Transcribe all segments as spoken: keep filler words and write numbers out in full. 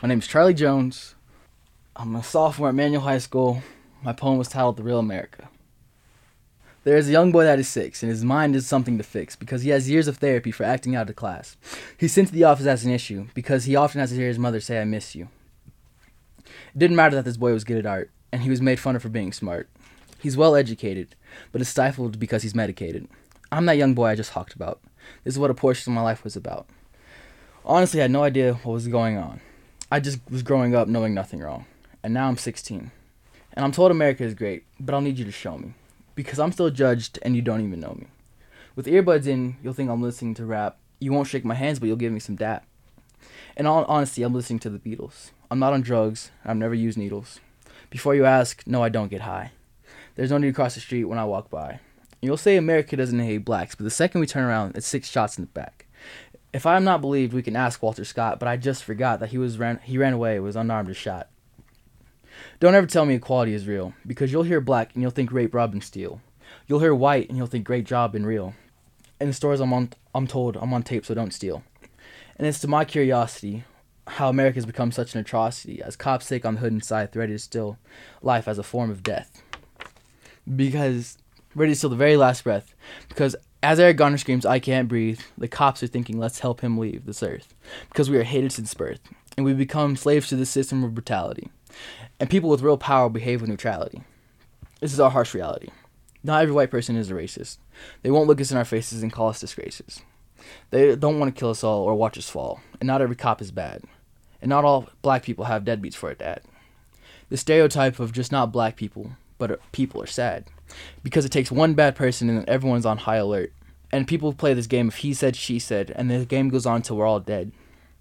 My name is Charlie Jones. I'm a sophomore at Manual High School. My poem was titled The Real America. There is a young boy that is six, and his mind is something to fix because he has years of therapy for acting out of class. He's sent to the office as an issue because he often has to hear his mother say, "I miss you." It didn't matter that this boy was good at art, and he was made fun of for being smart. He's well educated, but is stifled because he's medicated. I'm that young boy I just talked about. This is what a portion of my life was about. Honestly, I had no idea what was going on. I just was growing up knowing nothing wrong. And now I'm sixteen. And I'm told America is great, but I'll need you to show me. Because I'm still judged and you don't even know me. With earbuds in, you'll think I'm listening to rap. You won't shake my hands, but you'll give me some dap. In all honesty, I'm listening to the Beatles. I'm not on drugs. I've never used needles. Before you ask, no, I don't get high. There's no need to cross the street when I walk by. You'll say America doesn't hate blacks, but the second we turn around, it's six shots in the back. If I am not believed, we can ask Walter Scott, but I just forgot that he was ran he ran away, was unarmed and shot. Don't ever tell me equality is real, because you'll hear black and you'll think rape, rob, and steal. You'll hear white and you'll think great job and real. In the stories I'm on, I'm told I'm on tape, so don't steal. And it's to my curiosity how America has become such an atrocity, as cops take on the hood inside, ready to steal life as a form of death. Because ready to steal the very last breath. Because as Eric Garner screams, "I can't breathe," the cops are thinking, "Let's help him leave this earth." Because we are hated since birth, and we become slaves to this system of brutality. And people with real power behave with neutrality. This is our harsh reality. Not every white person is a racist. They won't look us in our faces and call us disgraces. They don't want to kill us all or watch us fall. And not every cop is bad. And not all black people have deadbeats for a dad. The stereotype of just not black people, but people are sad. Because it takes one bad person and then everyone's on high alert. And people play this game of he said, she said, and the game goes on until we're all dead.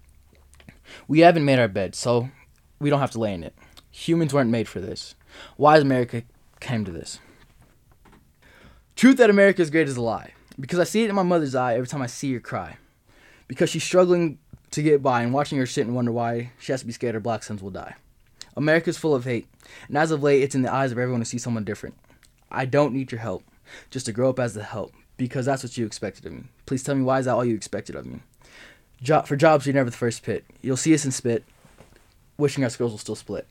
We haven't made our bed, so we don't have to lay in it. Humans weren't made for this. Why has America came to this? Truth that America is great is a lie. Because I see it in my mother's eye every time I see her cry. Because she's struggling to get by and watching her sit and wonder why she has to be scared her black sons will die. America's full of hate. And as of late, it's in the eyes of everyone to see someone different. I don't need your help. Just to grow up as the help. Because that's what you expected of me. Please tell me, why is that all you expected of me? Jo- for jobs, you're never the first pit. You'll see us and spit. Wishing our skills will still split.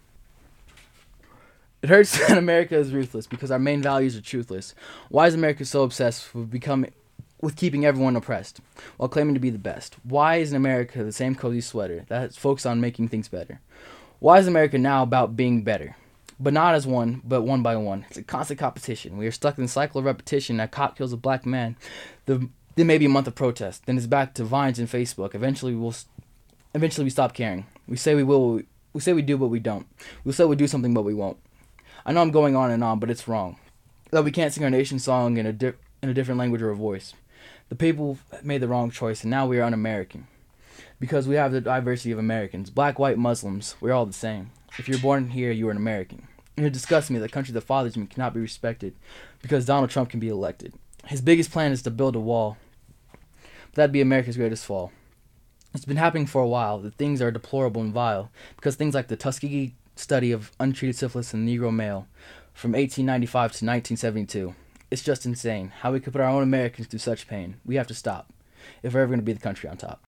It hurts that America is ruthless because our main values are truthless. Why is America so obsessed with becoming, with keeping everyone oppressed while claiming to be the best? Why isn't America the same cozy sweater that's focused on making things better? Why is America now about being better? But not as one, but one by one. It's a constant competition. We are stuck in the cycle of repetition. A cop kills a black man. The, then maybe a month of protest. Then it's back to Vines and Facebook. Eventually we'll, eventually we stop caring. We say we will, we say we do, but we don't. We'll say we do something, but we won't. I know I'm going on and on, but it's wrong. That we can't sing our nation song in a di- in a different language or a voice. The people made the wrong choice, and now we are un-American. Because we have the diversity of Americans. Black, white, Muslims, we're all the same. If you're born here, you are an American. And it disgusts me that the country that fathers me cannot be respected because Donald Trump can be elected. His biggest plan is to build a wall. But that'd be America's greatest fall. It's been happening for a while that things are deplorable and vile because things like the Tuskegee study of untreated syphilis in the Negro male from eighteen ninety-five to nineteen seventy-two. It's just insane how we could put our own Americans through such pain. We have to stop if we're ever going to be the country on top.